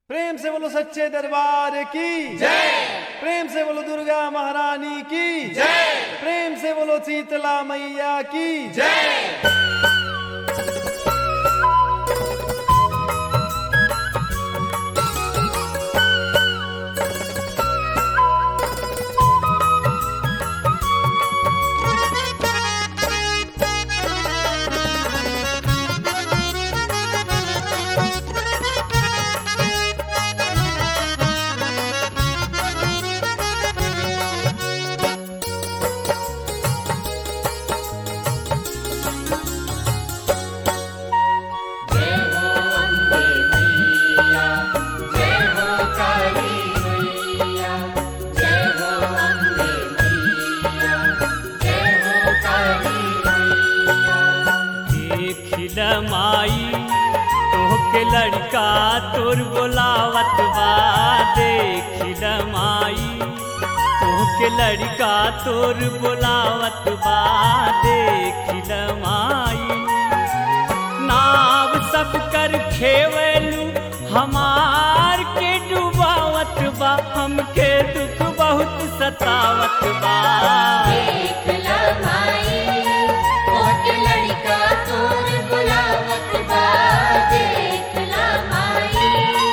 प्रेम से बोलो सच्चे दरबार की जय। प्रेम से बोलो दुर्गा महारानी की जय। प्रेम से बोलो शीतला मैया की जय। माई तोहके लड़का तोर बोलावत बा। देखिल माई तोहके लड़का तोर बोलावत बा। देखिल माई नाव सब कर खेवलू हमार के डुबावत बा। हमके दुख बहुत सतावत बा। देखला माई तोहके लड़का तोर बुलावत बा। देखला माई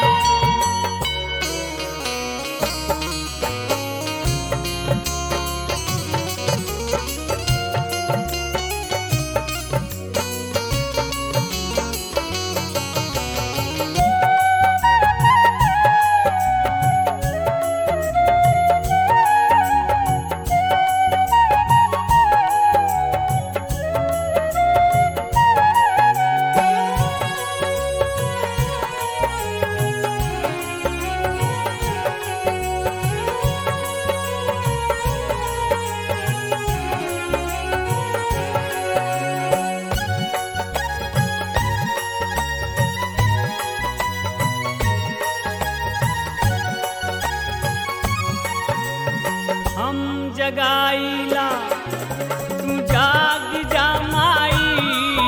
हम जगाईला तू जाग जा माई।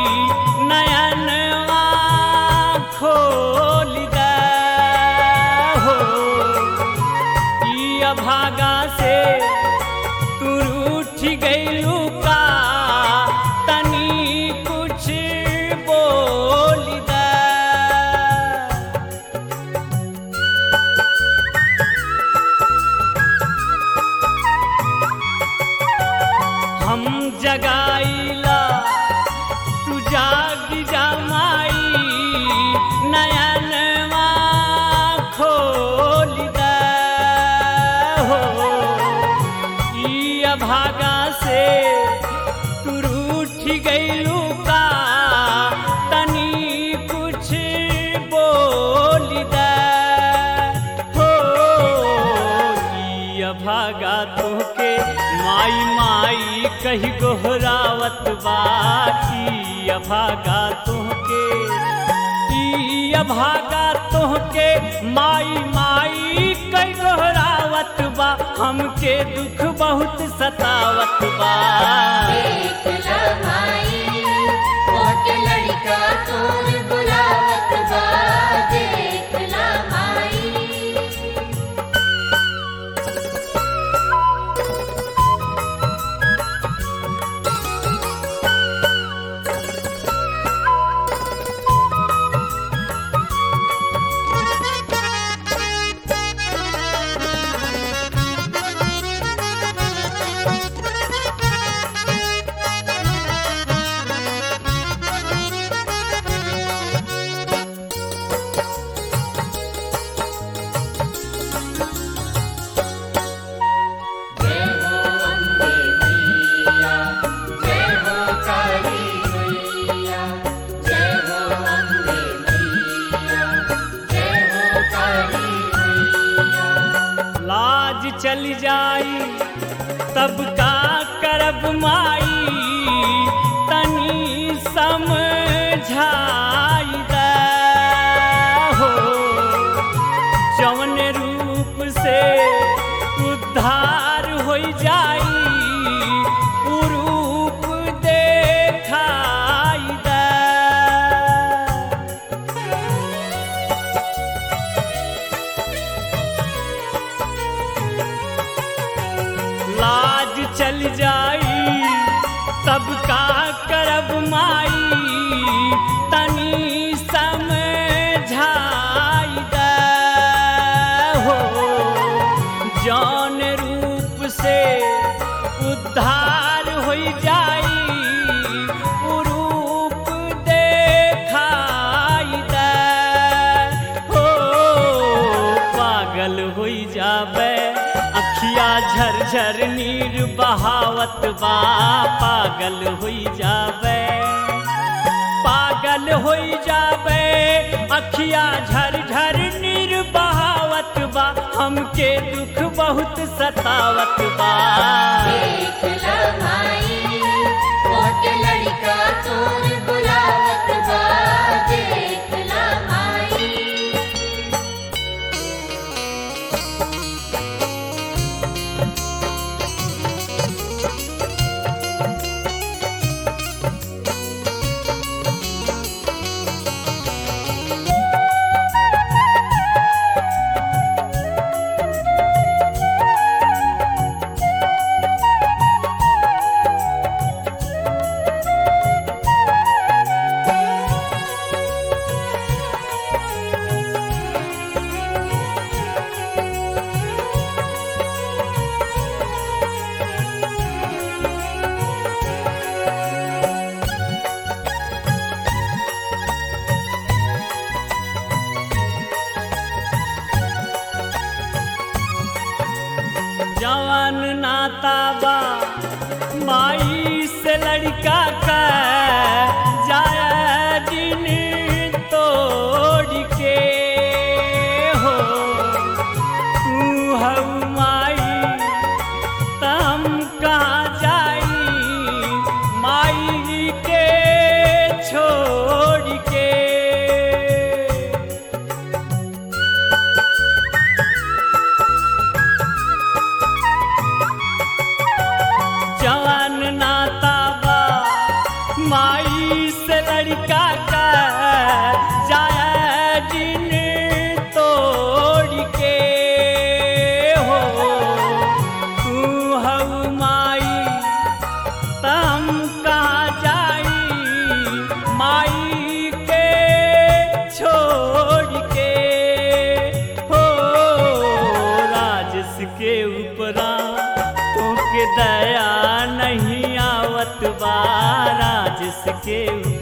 नयनवा खोल दे हो। ई अभागा से तू रूठ गईलू का। तनी कुछ बोल दे। हम जगाईला तू जाग जा माई। नयनवा खोल दे हो। ई अभागा से तू रूठ गईलू का। तनी कुछ बोल दे हो। ई अभागा तोहके माई माई कही गोहरावत बा। की अभागा तोहके ई अभागा तोहके माई माई कही गोहरावत बा। हमके दुख बहुत सतावत बा। देखला माई तोहके लड़का तोर बुलावत बा। देखला माई लाज चल जाई तब का करब माई। तनी समझाई दे हो। जौन रूप से उद्धार हो जाई उ रूप देखाई दे। चल जाई तब का करब माई तनी समझाई दे हो जौन रूप से उद्धार हो जाई उ रूप देखाई दे हो पागल हो जाबे अखिया झरझर नीर बहावत बा पागल हो जाबे पागल हो जाबे अखिया झरझर नीर बहावत बा हमके दुख बहुत सतावत बा देख ला माई मोटे लड़का तोर बुलावत बा देख ला माई जवान नाता बा माई से लड़का का जाया दिन तोड़ के हो तू हऊ माई तम कहाँ जाई माई के छोड़ के जवान नाता बा माई से लड़का का जाया दिन तोड़ के हो तू हऊ माई तम कहाँ जाई माई के छोड़ के हो राजस के ऊपरा तोके दया नहीं आवत बा राजस के